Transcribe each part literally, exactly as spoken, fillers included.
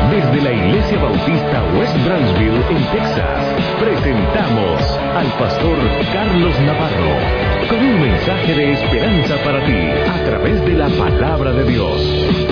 Desde la Iglesia Bautista West Branchville, en Texas, presentamos al pastor Carlos Navarro con un mensaje de esperanza para ti a través de la palabra de Dios.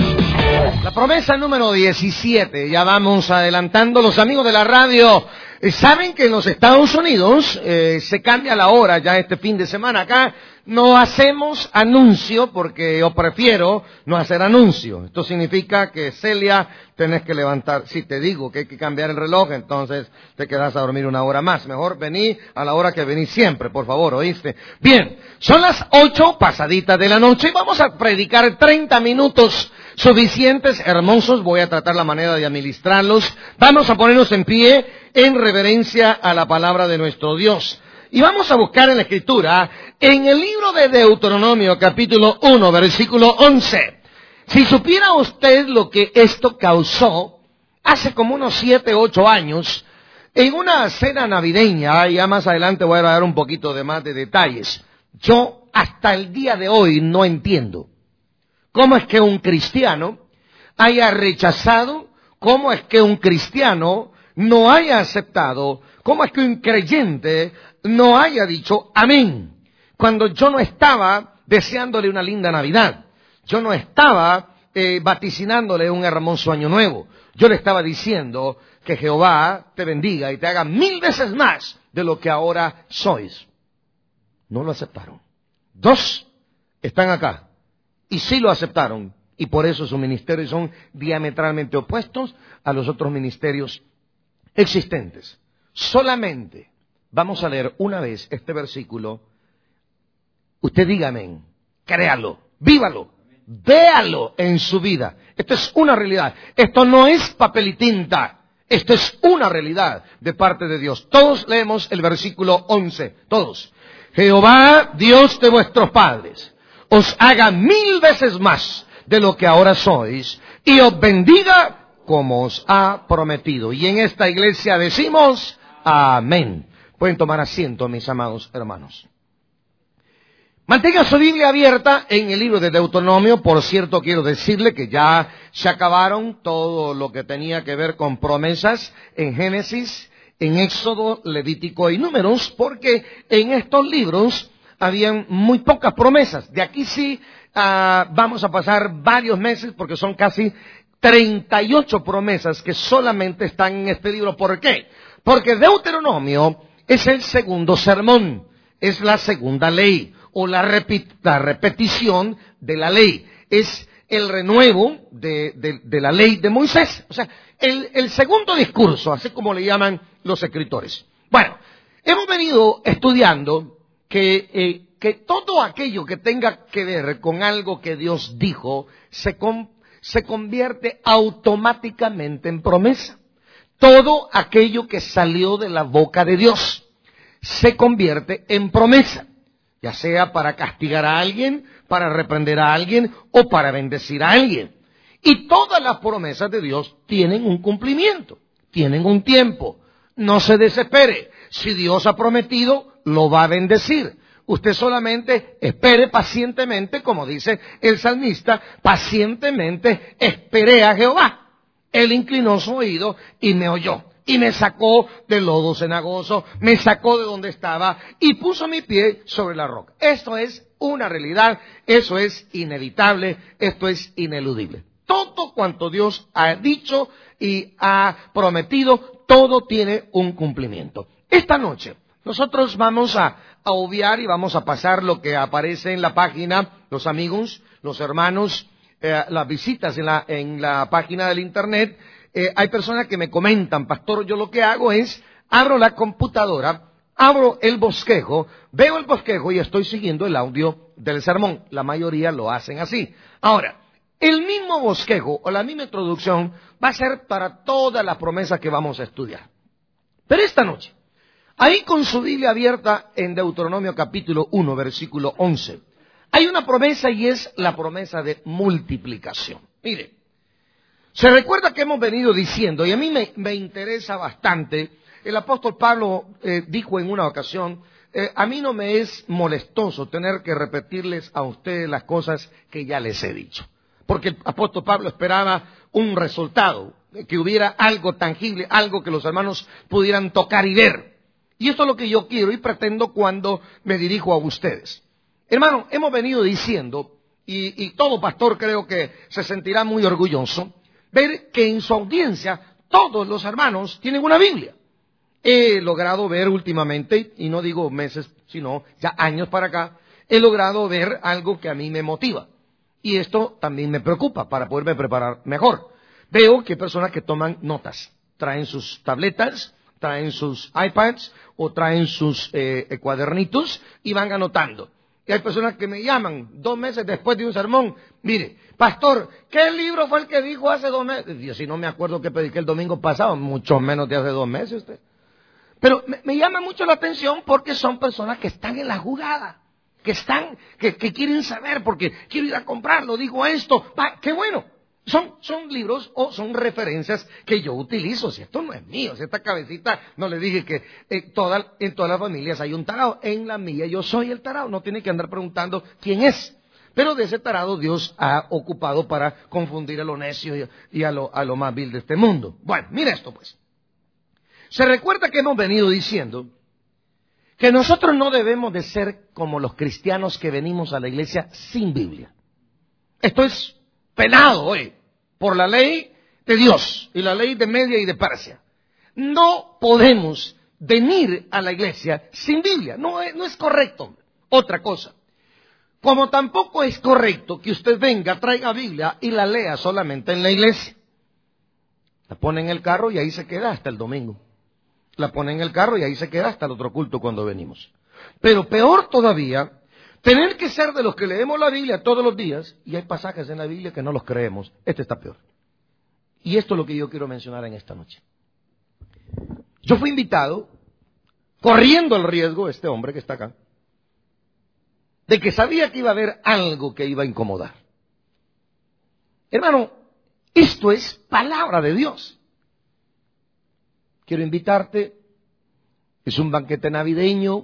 La promesa número diecisiete, ya vamos adelantando. Los amigos de la radio eh, saben que en los Estados Unidos eh, se cambia la hora ya este fin de semana. Acá no hacemos anuncio porque yo prefiero no hacer anuncio. Esto significa que, Celia, tenés que levantar. Si te digo que hay que cambiar el reloj, entonces te quedas a dormir una hora más. Mejor vení a la hora que venís siempre, por favor, ¿oíste? Bien, son las ocho pasaditas de la noche y vamos a predicar treinta minutos suficientes, hermosos. Voy a tratar la manera de administrarlos. Vamos a ponernos en pie en reverencia a la palabra de nuestro Dios. Y vamos a buscar en la Escritura, en el libro de Deuteronomio, capítulo uno, versículo once. Si supiera usted lo que esto causó, hace como unos siete, ocho años, en una cena navideña, ya más adelante voy a dar un poquito de más de detalles. Yo hasta el día de hoy no entiendo cómo es que un cristiano haya rechazado, cómo es que un cristiano no haya aceptado, cómo es que un creyente no haya dicho amén, cuando yo no estaba deseándole una linda Navidad, yo no estaba eh, vaticinándole un hermoso año nuevo, yo le estaba diciendo que Jehová te bendiga y te haga mil veces más de lo que ahora sois. No lo aceptaron. Dos están acá y sí lo aceptaron, y por eso sus ministerios son diametralmente opuestos a los otros ministerios existentes. Solamente vamos a leer una vez este versículo. Usted diga amén, créalo, vívalo, véalo en su vida. Esto es una realidad. Esto no es papel y tinta. Esto es una realidad de parte de Dios. Todos leemos el versículo once. Todos. Jehová, Dios de vuestros padres, os haga mil veces más de lo que ahora sois y os bendiga como os ha prometido. Y en esta iglesia decimos amén. Pueden tomar asiento, mis amados hermanos. Mantenga su Biblia abierta en el libro de Deuteronomio. Por cierto, quiero decirle que ya se acabaron todo lo que tenía que ver con promesas en Génesis, en Éxodo, Levítico y Números, porque en estos libros habían muy pocas promesas. De aquí sí uh, vamos a pasar varios meses porque son casi treinta y ocho promesas que solamente están en este libro. ¿Por qué? Porque Deuteronomio es el segundo sermón, es la segunda ley, o la, repit- la repetición de la ley, es el renuevo de, de, de la ley de Moisés, o sea, el, el segundo discurso, así como le llaman los escritores. Bueno, hemos venido estudiando que, eh, que todo aquello que tenga que ver con algo que Dios dijo, se, con, se convierte automáticamente en promesa. Todo aquello que salió de la boca de Dios se convierte en promesa, ya sea para castigar a alguien, para reprender a alguien o para bendecir a alguien. Y todas las promesas de Dios tienen un cumplimiento, tienen un tiempo. No se desespere. Si Dios ha prometido, lo va a bendecir. Usted solamente espere pacientemente, como dice el salmista, pacientemente esperé a Jehová. Él inclinó su oído y me oyó. Y me sacó del lodo cenagoso, me sacó de donde estaba y puso mi pie sobre la roca. Esto es una realidad, eso es inevitable, esto es ineludible. Todo cuanto Dios ha dicho y ha prometido, todo tiene un cumplimiento. Esta noche nosotros vamos a, a obviar y vamos a pasar lo que aparece en la página, los amigos, los hermanos, eh, las visitas en la, en la página del internet. Eh, hay personas que me comentan, pastor, yo lo que hago es, abro la computadora, abro el bosquejo, veo el bosquejo y estoy siguiendo el audio del sermón. La mayoría lo hacen así. Ahora, el mismo bosquejo o la misma introducción va a ser para todas las promesas que vamos a estudiar. Pero esta noche, ahí con su Biblia abierta en Deuteronomio capítulo uno, versículo once, hay una promesa y es la promesa de multiplicación. Mire, se recuerda que hemos venido diciendo, y a mí me, me interesa bastante, el apóstol Pablo eh, dijo en una ocasión, eh, a mí no me es molestoso tener que repetirles a ustedes las cosas que ya les he dicho. Porque el apóstol Pablo esperaba un resultado, que hubiera algo tangible, algo que los hermanos pudieran tocar y ver. Y esto es lo que yo quiero y pretendo cuando me dirijo a ustedes. Hermano, hemos venido diciendo, y, y todo pastor creo que se sentirá muy orgulloso, ver que en su audiencia todos los hermanos tienen una Biblia. He logrado ver últimamente, y no digo meses, sino ya años para acá, he logrado ver algo que a mí me motiva. Y esto también me preocupa para poderme preparar mejor. Veo que hay personas que toman notas, traen sus tabletas, traen sus iPads o traen sus eh, cuadernitos y van anotando. Y hay personas que me llaman dos meses después de un sermón. Mire, pastor, ¿qué libro fue el que dijo hace dos meses? Yo si no me acuerdo que prediqué el domingo pasado, mucho menos de hace dos meses usted. Pero me, me llama mucho la atención porque son personas que están en la jugada, que están, que, que quieren saber porque quiero ir a comprarlo, digo esto, va, qué bueno. Son, son libros o son referencias que yo utilizo. Si esto no es mío, si esta cabecita, no le dije que eh, toda, en todas las familias hay un tarado. En la mía yo soy el tarado, no tiene que andar preguntando quién es. Pero de ese tarado Dios ha ocupado para confundir a lo necio y, y a, lo, a lo más vil de este mundo. Bueno, mira esto pues. Se recuerda que hemos venido diciendo que nosotros no debemos de ser como los cristianos que venimos a la iglesia sin Biblia. Esto es penado hoy por la ley de Dios y la ley de Media y de Persia. No podemos venir a la iglesia sin Biblia. No es, no es correcto. Otra cosa. Como tampoco es correcto que usted venga, traiga Biblia y la lea solamente en la iglesia. La pone en el carro y ahí se queda hasta el domingo. La pone en el carro y ahí se queda hasta el otro culto cuando venimos. Pero peor todavía, tener que ser de los que leemos la Biblia todos los días, y hay pasajes en la Biblia que no los creemos. Este está peor. Y esto es lo que yo quiero mencionar en esta noche. Yo fui invitado, corriendo el riesgo, este hombre que está acá, de que sabía que iba a haber algo que iba a incomodar. Hermano, esto es palabra de Dios. Quiero invitarte, es un banquete navideño,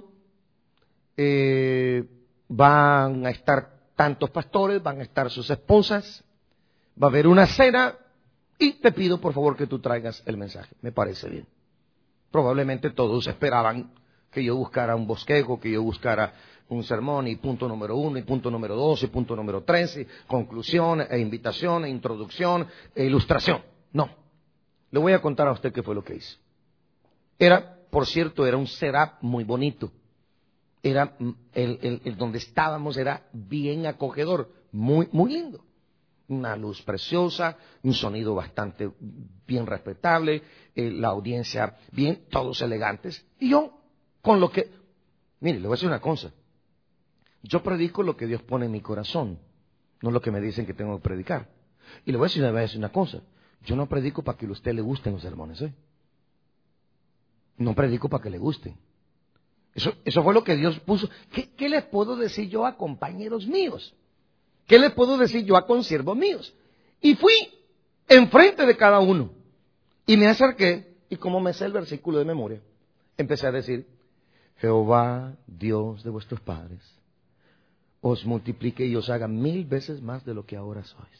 eh, van a estar tantos pastores, van a estar sus esposas, va a haber una cena y te pido por favor que tú traigas el mensaje, me parece bien. Probablemente todos esperaban que yo buscara un bosquejo, que yo buscara un sermón y punto número uno, y punto número dos, y punto número tres, y conclusión, e invitación, e introducción, e ilustración. No, le voy a contar a usted qué fue lo que hice. Era, por cierto, era un setup muy bonito. Era el, el, el donde estábamos era bien acogedor, muy, muy lindo. Una luz preciosa, un sonido bastante bien respetable, eh, la audiencia bien, todos elegantes. Y yo, con lo que, mire, le voy a decir una cosa. Yo predico lo que Dios pone en mi corazón, no lo que me dicen que tengo que predicar. Y le voy a decir, le voy a decir una cosa. Yo no predico para que a usted le gusten los sermones, ¿eh? No predico para que le gusten. Eso, eso fue lo que Dios puso. ¿Qué, ¿Qué les puedo decir yo a compañeros míos? ¿Qué les puedo decir yo a consiervos míos? Y fui enfrente de cada uno. Y me acerqué, y como me sé el versículo de memoria, empecé a decir, Jehová, Dios de vuestros padres, os multiplique y os haga mil veces más de lo que ahora sois.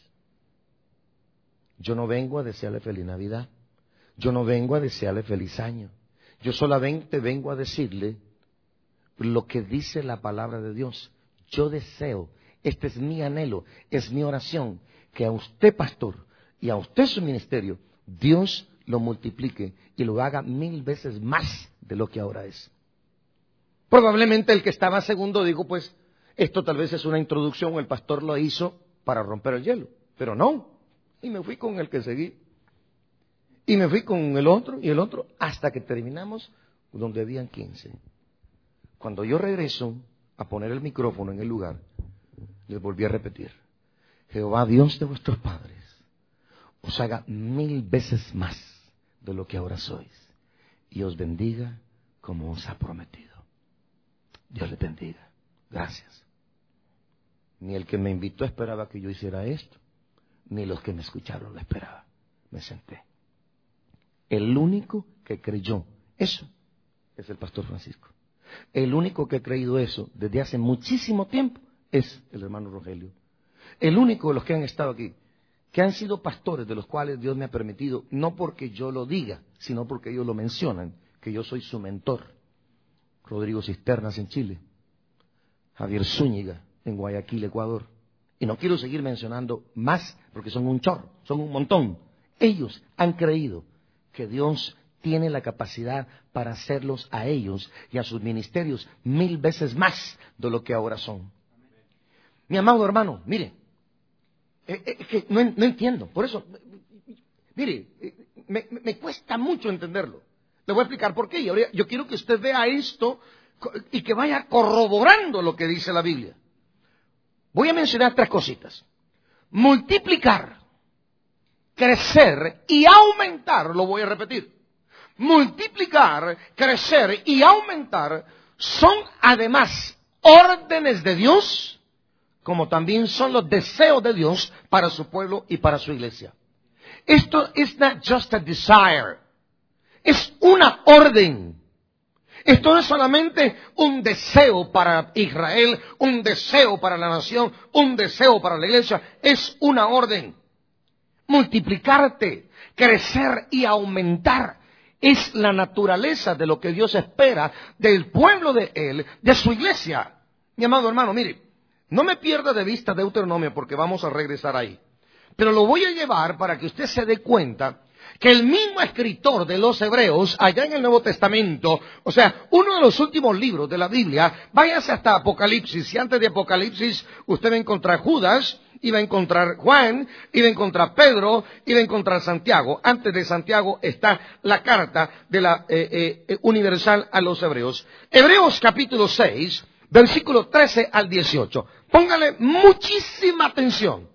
Yo no vengo a desearle feliz Navidad. Yo no vengo a desearle feliz año. Yo solamente vengo a decirle lo que dice la palabra de Dios. Yo deseo, este es mi anhelo, es mi oración, que a usted, pastor, y a usted su ministerio, Dios lo multiplique y lo haga mil veces más de lo que ahora es. Probablemente el que estaba segundo dijo, pues, esto tal vez es una introducción, el pastor lo hizo para romper el hielo, pero no. Y me fui con el que seguí. Y me fui con el otro y el otro hasta que terminamos donde habían quince. Cuando yo regreso a poner el micrófono en el lugar, les volví a repetir, Jehová Dios de vuestros padres os haga mil veces más de lo que ahora sois y os bendiga como os ha prometido. Dios les bendiga. Gracias. Ni el que me invitó esperaba que yo hiciera esto, ni los que me escucharon lo esperaban. Me senté. El único que creyó eso es el pastor Francisco. El único que ha creído eso desde hace muchísimo tiempo es el hermano Rogelio. El único de los que han estado aquí que han sido pastores, de los cuales Dios me ha permitido, no porque yo lo diga, sino porque ellos lo mencionan, que yo soy su mentor. Rodrigo Cisternas en Chile, Javier Zúñiga en Guayaquil, Ecuador. Y no quiero seguir mencionando más, porque son un chorro, son un montón. Ellos han creído que Dios tiene la capacidad para hacerlos a ellos y a sus ministerios mil veces más de lo que ahora son. Mi amado hermano, mire, es eh, eh, que no, no entiendo, por eso, mire, eh, me, me cuesta mucho entenderlo. Le voy a explicar por qué. Y ahora yo quiero que usted vea esto y que vaya corroborando lo que dice la Biblia. Voy a mencionar tres cositas. Multiplicar, crecer y aumentar, lo voy a repetir. Multiplicar, crecer y aumentar son además órdenes de Dios, como también son los deseos de Dios para su pueblo y para su iglesia. Esto es not just a desire, es una orden. Esto no es solamente un deseo para Israel, un deseo para la nación, un deseo para la iglesia, es una orden. Multiplicarte, crecer y aumentar es la naturaleza de lo que Dios espera del pueblo de Él, de su iglesia. Mi amado hermano, mire, no me pierda de vista Deuteronomio porque vamos a regresar ahí. Pero lo voy a llevar para que usted se dé cuenta que el mismo escritor de los Hebreos, allá en el Nuevo Testamento, o sea, uno de los últimos libros de la Biblia, váyase hasta Apocalipsis, y antes de Apocalipsis usted va a encontrar Judas, y va a encontrar Juan, y va a encontrar Pedro, y va a encontrar Santiago. Antes de Santiago está la carta de la eh, eh, universal a los Hebreos. Hebreos capítulo seis, versículo trece al dieciocho. Póngale muchísima atención.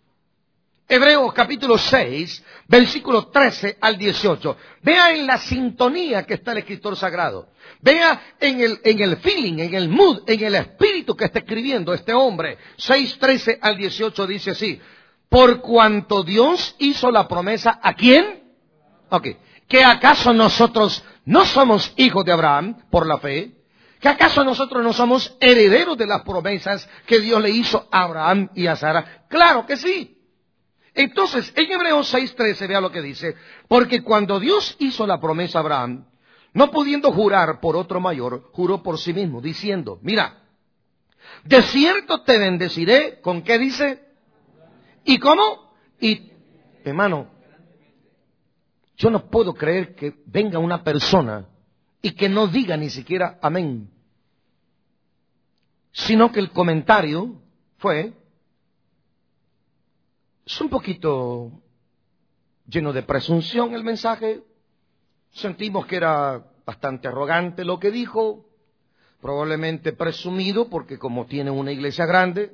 Hebreos capítulo seis, versículo trece al dieciocho. Vea en la sintonía que está el escritor sagrado. Vea en el, en el feeling, en el mood, en el espíritu que está escribiendo este hombre. seis, trece al dieciocho dice así. Por cuanto Dios hizo la promesa, ¿a quién? Ok. ¿Que acaso nosotros no somos hijos de Abraham por la fe? ¿Que acaso nosotros no somos herederos de las promesas que Dios le hizo a Abraham y a Sara? Claro que sí. Entonces, en Hebreos seis trece, vea lo que dice. Porque cuando Dios hizo la promesa a Abraham, no pudiendo jurar por otro mayor, juró por sí mismo, diciendo, mira, de cierto te bendeciré, ¿con qué dice? ¿Y cómo? Y, hermano, yo no puedo creer que venga una persona y que no diga ni siquiera amén. Sino que el comentario fue... Es un poquito lleno de presunción el mensaje. Sentimos que era bastante arrogante lo que dijo, probablemente presumido porque como tiene una iglesia grande.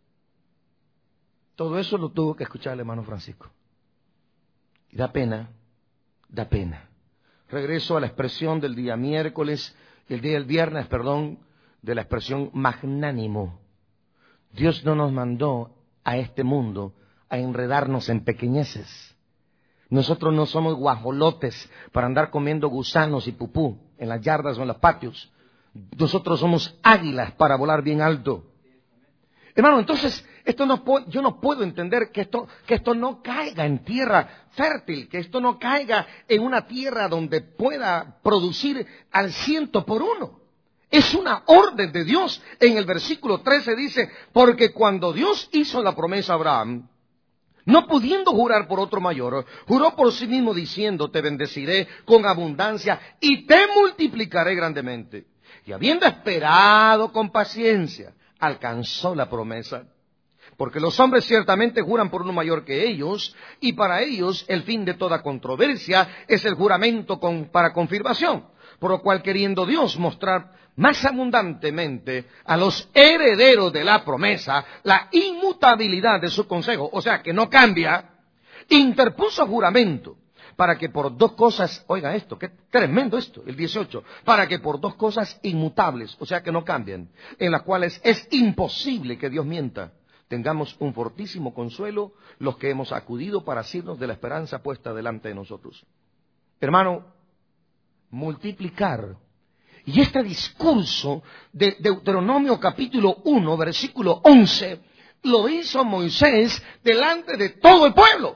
Todo eso lo tuvo que escuchar el hermano Francisco. Y da pena, da pena. Regreso a la expresión del día miércoles, el día del viernes, perdón, de la expresión magnánimo. Dios no nos mandó a este mundo a enredarnos en pequeñeces. Nosotros no somos guajolotes para andar comiendo gusanos y pupú en las yardas o en los patios. Nosotros somos águilas para volar bien alto. Hermano, entonces, esto no puedo, yo no puedo entender que esto, que esto no caiga en tierra fértil, que esto no caiga en una tierra donde pueda producir al ciento por uno. Es una orden de Dios. En el versículo trece dice, porque cuando Dios hizo la promesa a Abraham, no pudiendo jurar por otro mayor, juró por sí mismo diciendo, te bendeciré con abundancia y te multiplicaré grandemente. Y habiendo esperado con paciencia, alcanzó la promesa. Porque los hombres ciertamente juran por uno mayor que ellos, y para ellos el fin de toda controversia es el juramento con, para confirmación. Por lo cual, queriendo Dios mostrar más abundantemente a los herederos de la promesa la inmutabilidad de su consejo, o sea que no cambia, interpuso juramento para que por dos cosas, oiga esto, qué tremendo esto, el dieciocho, para que por dos cosas inmutables, o sea que no cambian, en las cuales es imposible que Dios mienta, tengamos un fortísimo consuelo los que hemos acudido para asirnos de la esperanza puesta delante de nosotros. Hermano, multiplicar. Y este discurso de Deuteronomio capítulo uno, versículo once, lo hizo Moisés delante de todo el pueblo.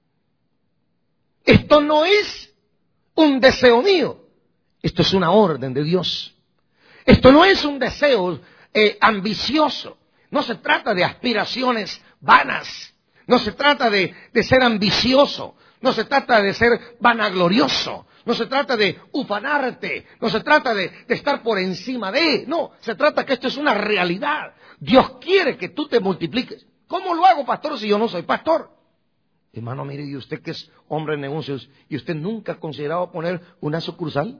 Esto no es un deseo mío. Esto es una orden de Dios. Esto no es un deseo eh, ambicioso. No se trata de aspiraciones vanas. No se trata de, de ser ambicioso. No se trata de ser vanaglorioso. No se trata de ufanarte. No se trata de, de estar por encima de. No, se trata que esto es una realidad. Dios quiere que tú te multipliques. ¿Cómo lo hago, pastor, si yo no soy pastor? Hermano, mire, y usted que es hombre de negocios, ¿y usted nunca ha considerado poner una sucursal?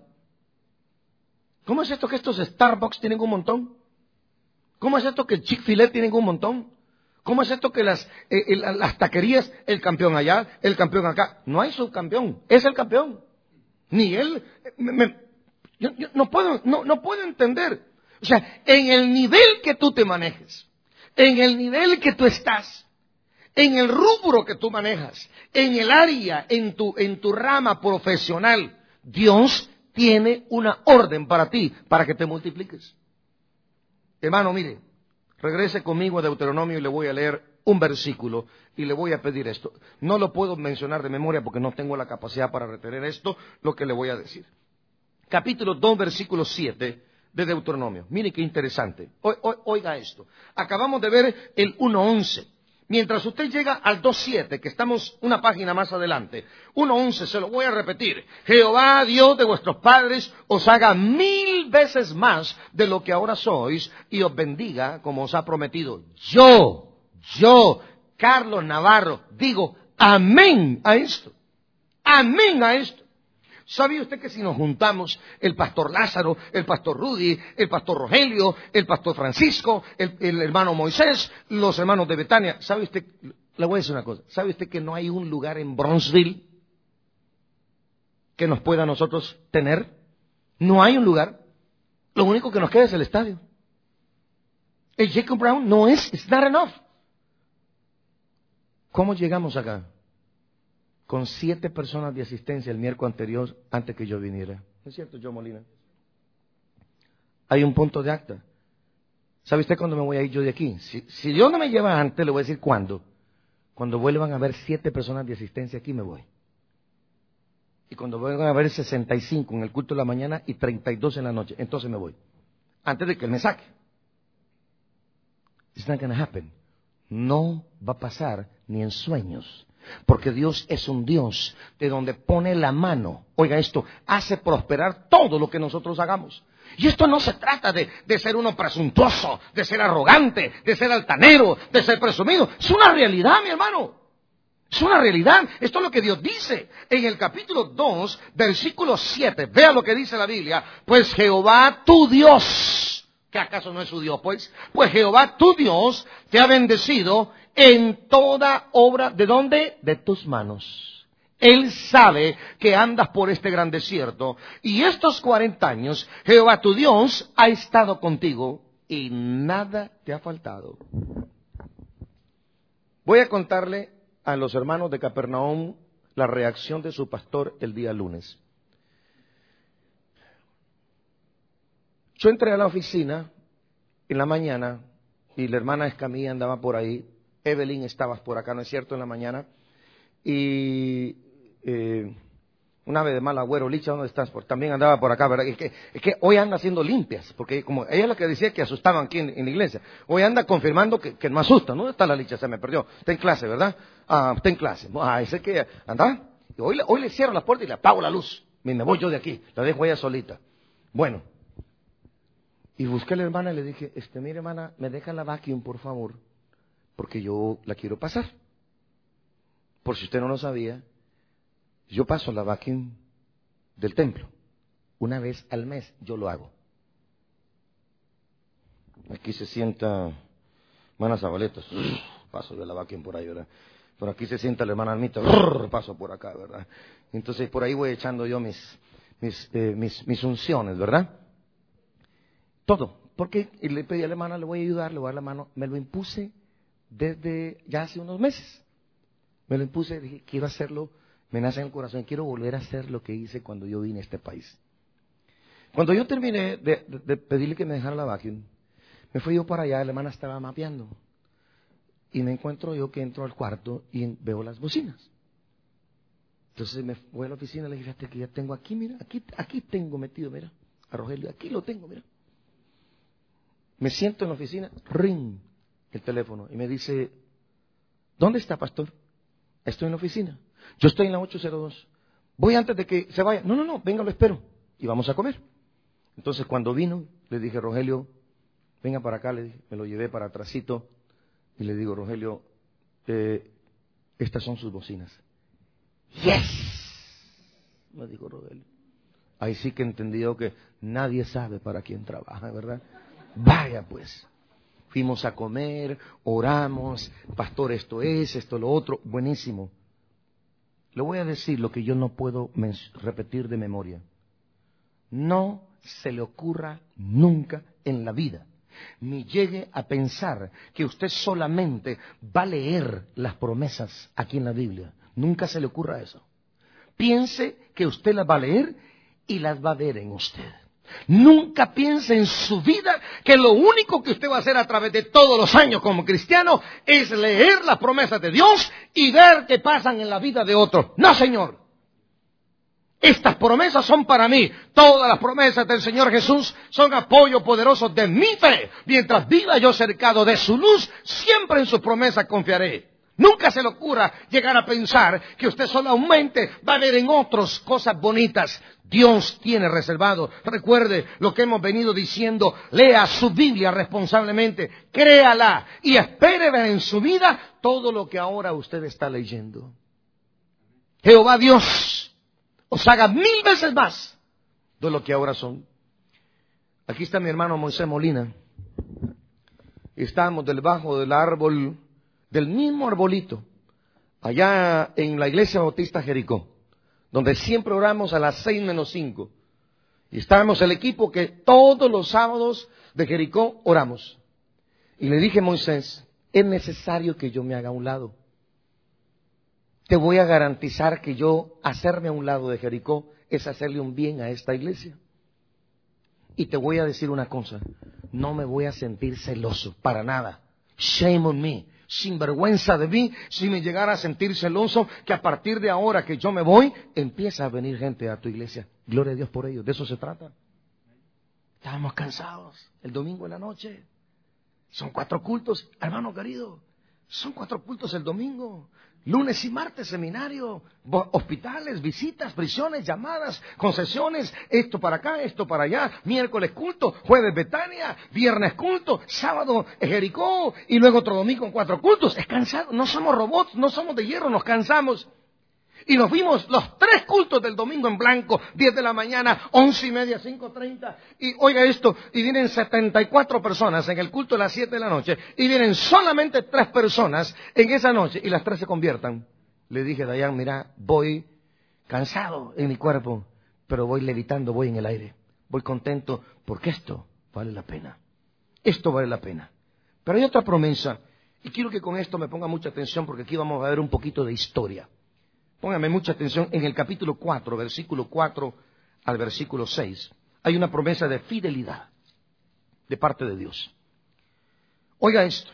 ¿Cómo es esto que estos Starbucks tienen un montón? ¿Cómo es esto que el Chick-fil-A tienen un montón? ¿Cómo es esto que las, eh, las taquerías, el campeón allá, el campeón acá? No hay subcampeón, es el campeón. Ni él, me, me, yo, yo no puedo, no, no puedo entender. O sea, en el nivel que tú te manejes, en el nivel que tú estás, en el rubro que tú manejas, en el área, en tu, en tu rama profesional, Dios tiene una orden para ti, para que te multipliques. Hermano, mire, regrese conmigo a Deuteronomio y le voy a leer un versículo y le voy a pedir esto. No lo puedo mencionar de memoria porque no tengo la capacidad para retener esto, lo que le voy a decir. Capítulo dos, versículo siete de Deuteronomio. Mire qué interesante. O, o, oiga esto. Acabamos de ver el uno once. Mientras usted llega al dos siete, que estamos una página más adelante, uno once, se lo voy a repetir. Jehová, Dios de vuestros padres, os haga mil veces más de lo que ahora sois y os bendiga como os ha prometido. Yo, yo, Carlos Navarro, digo amén a esto. Amén a esto. ¿Sabía usted que si nos juntamos el pastor Lázaro, el pastor Rudy, el pastor Rogelio, el pastor Francisco, el, el hermano Moisés, los hermanos de Betania, ¿sabe usted? Le voy a decir una cosa. ¿Sabe usted que no hay un lugar en Bronzeville que nos pueda nosotros tener? No hay un lugar. Lo único que nos queda es el estadio. El Jacob Brown no es, it's not enough. ¿Cómo llegamos acá? Con siete personas de asistencia el miércoles anterior, antes que yo viniera. ¿No es cierto, Joe Molina? Hay un punto de acta. ¿Sabe usted cuándo me voy a ir yo de aquí? Si, si Dios no me lleva antes, le voy a decir cuándo. Cuando vuelvan a haber siete personas de asistencia aquí, me voy. Y cuando vuelvan a haber sesenta y cinco en el culto de la mañana y treinta y dos en la noche, entonces me voy. Antes de que Él me saque. It's not gonna happen. No va a pasar ni en sueños. Porque Dios es un Dios de donde pone la mano. Oiga esto, hace prosperar todo lo que nosotros hagamos. Y esto no se trata de, de ser uno presuntuoso, de ser arrogante, de ser altanero, de ser presumido. Es una realidad, mi hermano. Es una realidad. Esto es lo que Dios dice en el capítulo dos, versículo siete. Vea lo que dice la Biblia. Pues Jehová tu Dios, ¿que acaso no es su Dios? Pues, pues Jehová tu Dios te ha bendecido en toda obra, ¿de dónde? De tus manos. Él sabe que andas por este gran desierto y estos cuarenta años Jehová tu Dios ha estado contigo y nada te ha faltado. Voy a contarle a los hermanos de Capernaum la reacción de su pastor el día lunes. Yo entré a la oficina en la mañana y la hermana Escamilla andaba por ahí. Evelyn, estabas por acá, ¿no es cierto?, en la mañana. Y eh, una vez de mal agüero, Licha, ¿dónde estás? Porque también andaba por acá, ¿verdad? Es que, es que hoy anda haciendo limpias, porque como ella es la que decía que asustaban aquí en, en la iglesia. Hoy anda confirmando que, que no asusta. ¿Dónde está la Licha? Se me perdió. Está en clase, ¿verdad? Ah, está en clase. Ah, ese que anda. Hoy, hoy le cierro la puerta y le apago la luz. Y me voy yo de aquí. La dejo ella solita. Bueno. Y busqué a la hermana y le dije, este, mire hermana, me deja la vacuum, por favor. Porque yo la quiero pasar. Por si usted no lo sabía, yo paso la vacuum del templo. Una vez al mes yo lo hago. Aquí se sienta hermana Zabaleta, paso yo la vacuum por ahí, ¿verdad? Por aquí se sienta la hermana Almita, paso por acá, ¿verdad? Entonces por ahí voy echando yo mis, mis, eh, mis, mis unciones, ¿verdad? Todo. Porque y le pedí a la hermana, le voy a ayudar, le voy a dar la mano, me lo impuse desde ya hace unos meses. Me lo impuse, dije, quiero hacerlo, me nace en el corazón, quiero volver a hacer lo que hice cuando yo vine a este país. Cuando yo terminé de, de, de pedirle que me dejara la vacuum, me fui yo para allá, la hermana estaba mapeando. Y me encuentro yo que entro al cuarto y veo las bocinas. Entonces me voy a la oficina y le dije, fíjate que ya tengo aquí, mira, aquí, aquí tengo metido, mira, a Rogelio, aquí lo tengo, mira. Me siento en la oficina, ring el teléfono y me dice, ¿dónde está, pastor? Estoy en la oficina. Yo estoy en la ocho cero dos. Voy antes de que se vaya. No, no, no, venga, lo espero. Y vamos a comer. Entonces cuando vino, le dije, Rogelio, venga para acá, le dije, me lo llevé para atrásito. Y le digo, Rogelio, eh, estas son sus bocinas. ¡Yes! Me dijo Rogelio. Ahí sí que entendió que nadie sabe para quién trabaja, ¿verdad? Vaya pues. Fuimos a comer, oramos, pastor, esto es, esto lo otro, buenísimo. Le voy a decir lo que yo no puedo repetir de memoria. No se le ocurra nunca en la vida, ni llegue a pensar que usted solamente va a leer las promesas aquí en la Biblia. Nunca se le ocurra eso. Piense que usted las va a leer y las va a ver en usted. Nunca piense en su vida que lo único que usted va a hacer a través de todos los años como cristiano es leer las promesas de Dios y ver qué pasan en la vida de otros. No, señor. Estas promesas son para mí. Todas las promesas del Señor Jesús son apoyo poderoso de mi fe. Mientras viva yo cercado de su luz, siempre en sus promesas confiaré. Nunca se le ocurra llegar a pensar que usted solamente va a ver en otros cosas bonitas. Dios tiene reservado. Recuerde lo que hemos venido diciendo. Lea su Biblia responsablemente. Créala y espere ver en su vida todo lo que ahora usted está leyendo. Jehová Dios os haga mil veces más de lo que ahora son. Aquí está mi hermano Moisés Molina. Estamos debajo del árbol, del mismo arbolito, allá en la iglesia bautista Jericó, donde siempre oramos a las seis menos cinco. Y estábamos el equipo que todos los sábados de Jericó oramos. Y le dije a Moisés, es necesario que yo me haga a un lado. Te voy a garantizar que yo hacerme a un lado de Jericó es hacerle un bien a esta iglesia. Y te voy a decir una cosa, no me voy a sentir celoso, para nada. Shame on me. Sin vergüenza de mí, si me llegara a sentir celoso, que a partir de ahora que yo me voy, empieza a venir gente a tu iglesia. Gloria a Dios por ello, de eso se trata. Estábamos cansados el domingo en la noche. Son cuatro cultos, hermano querido. Son cuatro cultos el domingo. Lunes y martes seminario, hospitales, visitas, prisiones, llamadas, concesiones, esto para acá, esto para allá, miércoles culto, jueves Betania, viernes culto, sábado Jericó y luego otro domingo con cuatro cultos. Es cansado, no somos robots, no somos de hierro, nos cansamos. Y nos vimos los tres cultos del domingo en blanco, diez de la mañana, once y media, cinco treinta. Y oiga esto, y vienen setenta y cuatro personas en el culto de las siete de la noche. Y vienen solamente tres personas en esa noche y las tres se conviertan. Le dije, Dayan, mira, voy cansado en mi cuerpo, pero voy levitando, voy en el aire. Voy contento porque esto vale la pena. Esto vale la pena. Pero hay otra promesa, y quiero que con esto me ponga mucha atención porque aquí vamos a ver un poquito de historia. Póngame mucha atención, en el capítulo cuatro, versículo cuatro al versículo seis, hay una promesa de fidelidad de parte de Dios. Oiga esto,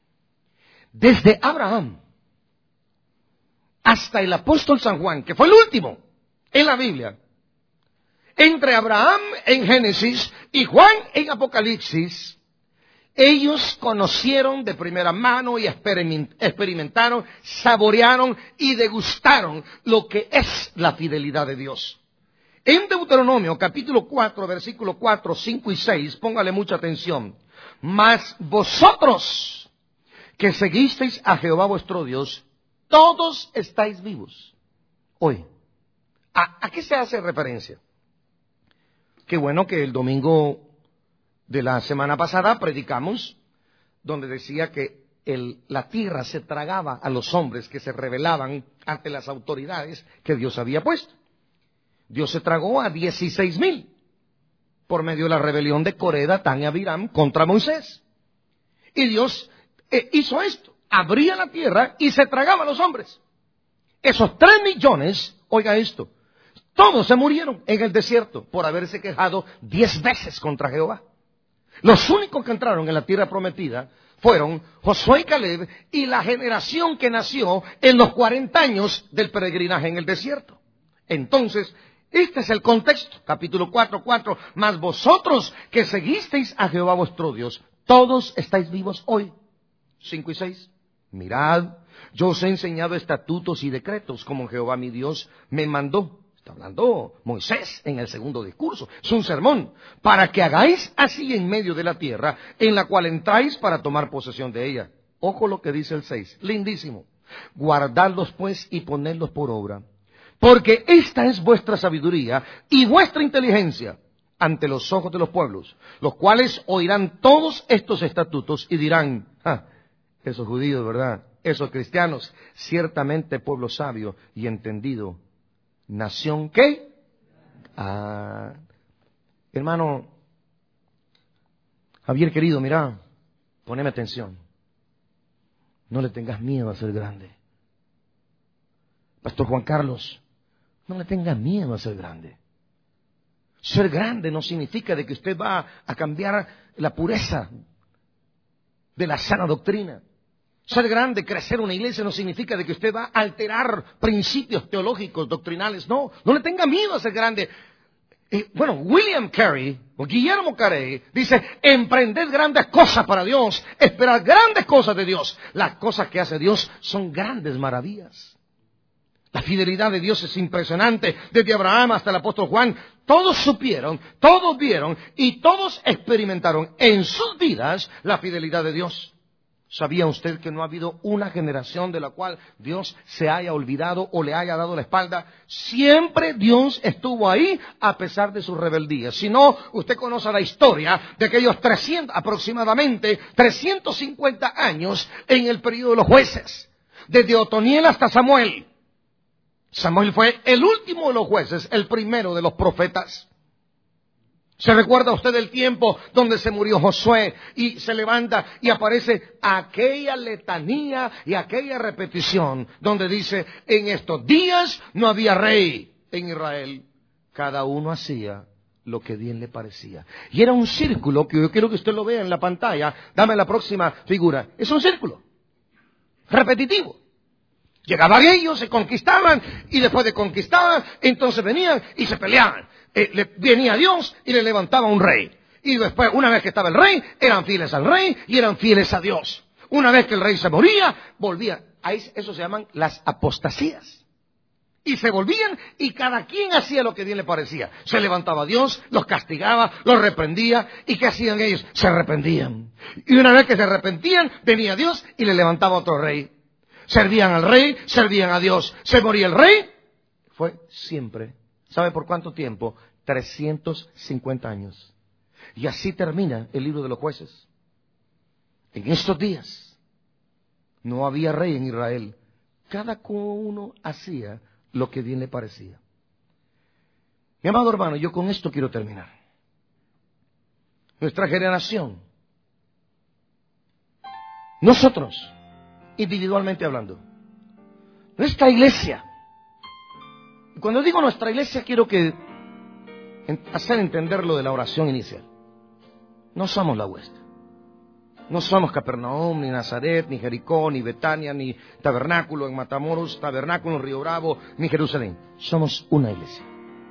desde Abraham hasta el apóstol San Juan, que fue el último en la Biblia, entre Abraham en Génesis y Juan en Apocalipsis, ellos conocieron de primera mano y experimentaron, saborearon y degustaron lo que es la fidelidad de Dios. En Deuteronomio capítulo cuatro, versículos cuatro, cinco y seis, póngale mucha atención. Mas vosotros que seguisteis a Jehová vuestro Dios, todos estáis vivos hoy. ¿A, a qué se hace referencia? Qué bueno que el domingo de la semana pasada predicamos, donde decía que el, la tierra se tragaba a los hombres que se rebelaban ante las autoridades que Dios había puesto. Dios se tragó a dieciséis mil por medio de la rebelión de Coré, Datán y Abiram contra Moisés. Y Dios eh, hizo esto, abría la tierra y se tragaba a los hombres. Esos tres millones, oiga esto, todos se murieron en el desierto por haberse quejado diez veces contra Jehová. Los únicos que entraron en la tierra prometida fueron Josué y Caleb y la generación que nació en los cuarenta años del peregrinaje en el desierto. Entonces, este es el contexto. Capítulo cuatro, cuatro. Mas vosotros que seguisteis a Jehová vuestro Dios, todos estáis vivos hoy. cinco y seis. Mirad, yo os he enseñado estatutos y decretos como Jehová mi Dios me mandó. Está hablando Moisés en el segundo discurso. Es un sermón. Para que hagáis así en medio de la tierra en la cual entráis para tomar posesión de ella. Ojo lo que dice el seis. Lindísimo. Guardadlos pues y ponedlos por obra. Porque esta es vuestra sabiduría y vuestra inteligencia ante los ojos de los pueblos, los cuales oirán todos estos estatutos y dirán, ah, esos judíos, ¿verdad? Esos cristianos, ciertamente pueblo sabio y entendido. ¿Nación qué? Ah, hermano Javier querido, mira, poneme atención. No le tengas miedo a ser grande. Pastor Juan Carlos, no le tenga miedo a ser grande. Ser grande no significa de que usted va a cambiar la pureza de la sana doctrina. Ser grande, crecer una iglesia no significa de que usted va a alterar principios teológicos, doctrinales. No, no le tenga miedo a ser grande. Eh, bueno, William Carey, o Guillermo Carey, dice, emprended grandes cosas para Dios, esperad grandes cosas de Dios. Las cosas que hace Dios son grandes maravillas. La fidelidad de Dios es impresionante. Desde Abraham hasta el apóstol Juan, todos supieron, todos vieron y todos experimentaron en sus vidas la fidelidad de Dios. ¿Sabía usted que no ha habido una generación de la cual Dios se haya olvidado o le haya dado la espalda? Siempre Dios estuvo ahí a pesar de su rebeldía. Si no, usted conoce la historia de aquellos trescientos, aproximadamente trescientos cincuenta años en el periodo de los jueces. Desde Otoniel hasta Samuel. Samuel fue el último de los jueces, el primero de los profetas. ¿Se recuerda usted el tiempo donde se murió Josué y se levanta y aparece aquella letanía y aquella repetición donde dice, en estos días no había rey en Israel? Cada uno hacía lo que bien le parecía. Y era un círculo, que yo quiero que usted lo vea en la pantalla. Dame la próxima figura. Es un círculo repetitivo. Llegaban ellos, se conquistaban, y después de conquistar, entonces venían y se peleaban. Eh, le, venía Dios y le levantaba un rey. Y después, una vez que estaba el rey, eran fieles al rey y eran fieles a Dios. Una vez que el rey se moría, volvían. Ahí, eso se llaman las apostasías. Y se volvían y cada quien hacía lo que bien le parecía. Se levantaba Dios, los castigaba, los reprendía. ¿Y qué hacían ellos? Se arrepentían. Y una vez que se arrepentían, venía Dios y le levantaba otro rey. Servían al rey, servían a Dios. Se moría el rey. Fue siempre. ¿Sabe por cuánto tiempo? trescientos cincuenta años. Y así termina el libro de los jueces. En estos días no había rey en Israel. Cada uno hacía lo que bien le parecía. Mi amado hermano, yo con esto quiero terminar. Nuestra generación, nosotros, individualmente hablando, nuestra iglesia. Cuando digo nuestra iglesia, quiero que hacer entender lo de la oración inicial. No somos la hueste. No somos Capernaum, ni Nazaret, ni Jericó, ni Betania, ni Tabernáculo en Matamoros, Tabernáculo en Río Bravo, ni Jerusalén. Somos una iglesia.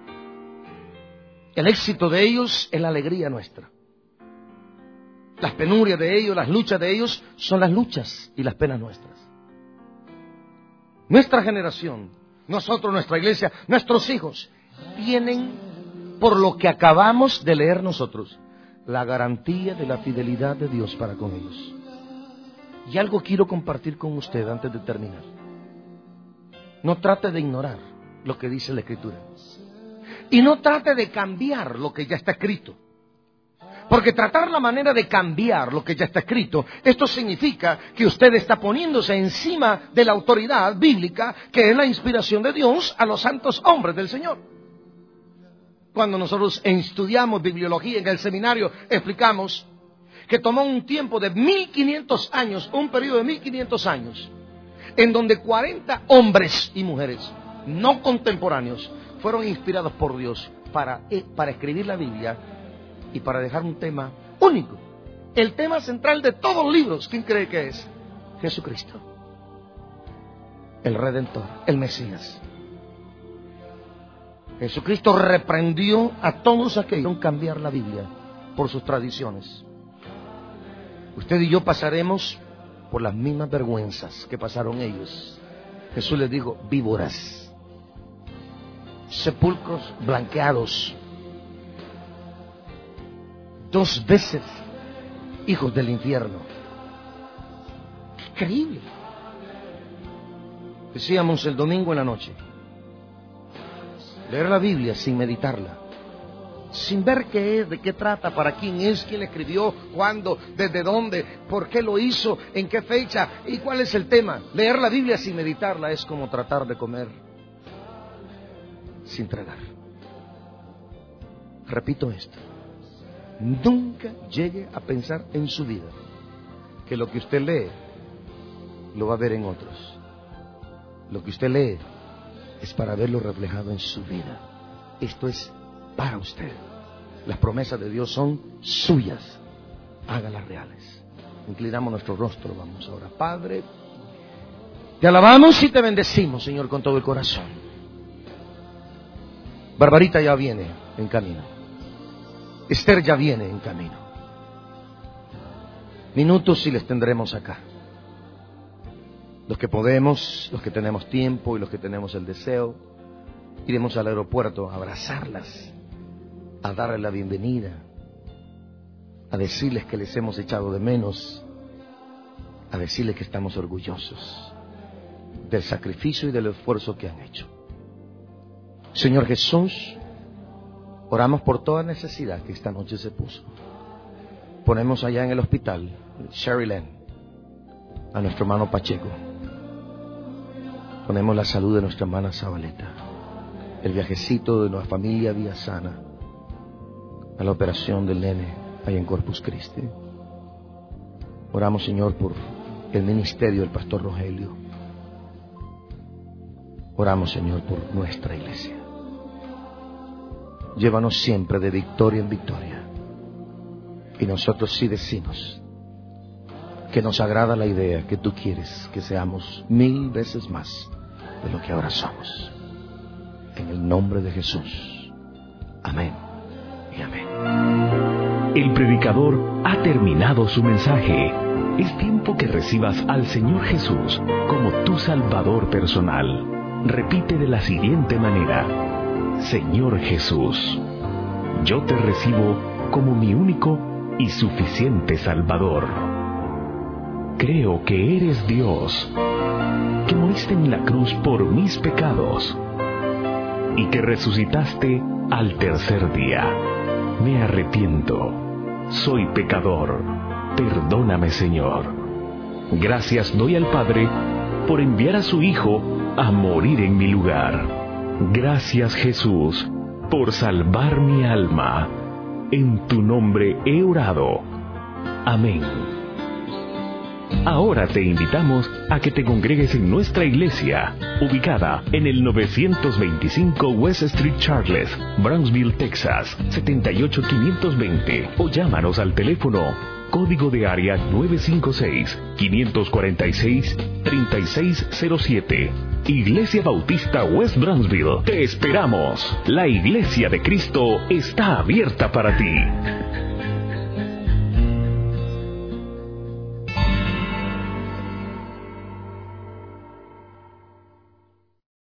El éxito de ellos es la alegría nuestra. Las penurias de ellos, las luchas de ellos, son las luchas y las penas nuestras. Nuestra generación, nosotros, nuestra iglesia, nuestros hijos, tienen, por lo que acabamos de leer nosotros, la garantía de la fidelidad de Dios para con ellos. Y algo quiero compartir con usted antes de terminar. No trate de ignorar lo que dice la Escritura. Y no trate de cambiar lo que ya está escrito. Porque tratar la manera de cambiar lo que ya está escrito, esto significa que usted está poniéndose encima de la autoridad bíblica, que es la inspiración de Dios a los santos hombres del Señor. Cuando nosotros estudiamos bibliología en el seminario, explicamos que tomó un tiempo de mil quinientos años, un periodo de mil quinientos años, en donde cuarenta hombres y mujeres no contemporáneos fueron inspirados por Dios para, para escribir la Biblia y para dejar un tema único El tema central de todos los libros, ¿quién cree que es? Jesucristo. El Redentor, el Mesías. Jesucristo reprendió a todos aquellos que quisieron cambiar la Biblia por sus tradiciones. Usted y yo pasaremos por las mismas vergüenzas que pasaron ellos. Jesús les dijo, víboras, sepulcros blanqueados, dos veces hijos del infierno. Increíble. Decíamos el domingo en la noche, leer la Biblia sin meditarla, sin ver qué es, de qué trata, para quién es, quién la escribió, cuándo, desde dónde, por qué lo hizo, en qué fecha y cuál es el tema. Leer la Biblia sin meditarla es como tratar de comer sin tragar. Repito esto, nunca llegue a pensar en su vida que lo que usted lee lo va a ver en otros. Lo que usted lee es para verlo reflejado en su vida. Esto es para usted. Las promesas de Dios son suyas. Hágalas reales. Inclinamos nuestro rostro. Vamos ahora. Padre, te alabamos y te bendecimos, Señor, con todo el corazón. Barbarita ya viene en camino. Esther ya viene en camino. Minutos y les tendremos acá. Los que podemos, los que tenemos tiempo y los que tenemos el deseo, iremos al aeropuerto a abrazarlas, a darles la bienvenida, a decirles que les hemos echado de menos, a decirles que estamos orgullosos del sacrificio y del esfuerzo que han hecho. Señor Jesús, oramos por toda necesidad que esta noche se puso. Ponemos allá en el hospital, Sherry Lynn, a nuestro hermano Pacheco. Ponemos la salud de nuestra hermana Zabaleta, el viajecito de nuestra familia Vía Sana, a la operación del nene allá en Corpus Christi. Oramos, Señor, por el ministerio del pastor Rogelio. Oramos, Señor, por nuestra iglesia. Llévanos siempre de victoria en victoria. Y nosotros sí decimos que nos agrada la idea que tú quieres que seamos mil veces más de lo que ahora somos. En el nombre de Jesús. Amén y amén. El predicador ha terminado su mensaje. Es tiempo que recibas al Señor Jesús como tu Salvador personal. Repite de la siguiente manera: Señor Jesús, yo te recibo como mi único y suficiente Salvador. Creo que eres Dios, que moriste en la cruz por mis pecados y que resucitaste al tercer día. Me arrepiento, soy pecador, perdóname, Señor. Gracias doy al Padre por enviar a su Hijo a morir en mi lugar. Gracias, Jesús, por salvar mi alma. En tu nombre he orado. Amén. Ahora te invitamos a que te congregues en nuestra iglesia, ubicada en el novecientos veinticinco West Street Charles, Brownsville, Texas, setenta y ocho quinientos veinte, o llámanos al teléfono código de área nueve cinco seis, cinco cuatro seis, tres seis cero siete. Iglesia Bautista West Brownsville. Te esperamos. La Iglesia de Cristo está abierta para ti.